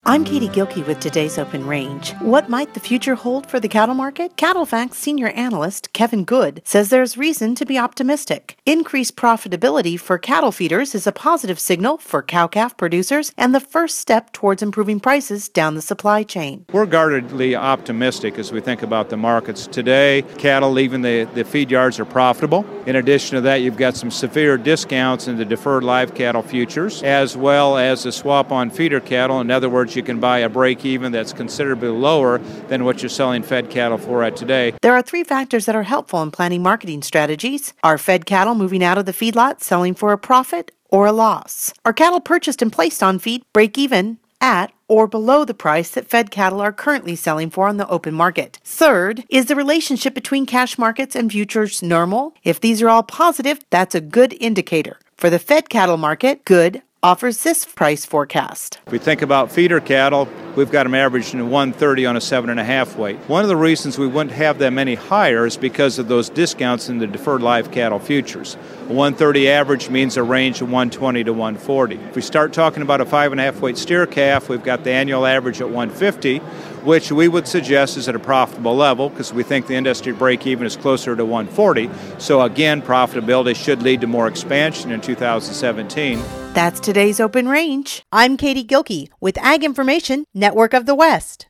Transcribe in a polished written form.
I'm Katie Gilkey with today's Open Range. What might the future hold for the cattle market? CattleFacts senior analyst Kevin Good says there's reason to be optimistic. Increased profitability for cattle feeders is a positive signal for cow-calf producers and the first step towards improving prices down the supply chain. We're guardedly optimistic as we think about the markets. Today, cattle leaving the feed yards are profitable. In addition to that, you've got some severe discounts in the deferred live cattle futures, as well as the swap on feeder cattle. In other words, you can buy a break-even that's considerably lower than what you're selling fed cattle for at today. There are three factors that are helpful in planning marketing strategies. Are fed cattle moving out of the feedlot selling for a profit or a loss? Are cattle purchased and placed on feed break-even at or below the price that fed cattle are currently selling for on the open market? Third, is the relationship between cash markets and futures normal? If these are all positive, that's a good indicator. For the fed cattle market, Good offers this price forecast. If we think about feeder cattle, we've got them averaging 130 on a 7.5 weight. One of the reasons we wouldn't have that many higher is because of those discounts in the deferred live cattle futures. A 130 average means a range of 120 to 140. If we start talking about a 5.5 weight steer calf, we've got the annual average at 150, which we would suggest is at a profitable level because we think the industry break-even is closer to 140. So again, profitability should lead to more expansion in 2017. That's today's Open Range. I'm Katie Gilkey with Ag Information Network of the West.